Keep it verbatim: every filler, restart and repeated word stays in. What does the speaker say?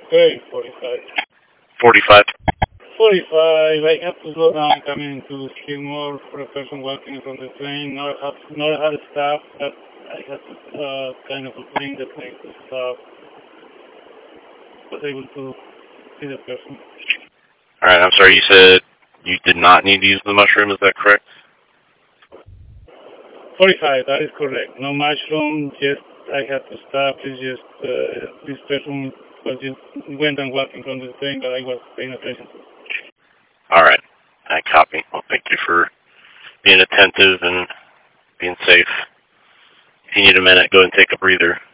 Okay, forty-five. forty-five. forty-five, I have to slow down coming to see more for a person walking from the train, not have, not have staff, but I have to uh, kind of explain the thing to stop, was able to see the person. Alright, I'm sorry, you said you did not need to use the mushroom, is that correct? forty-five, that is correct. No mushroom, just I had to stop. It's just uh, this person was just went and walking from the train, but I was paying attention to. Alright, I copy. Well, thank you for being attentive and being safe. If you need a minute, go and take a breather.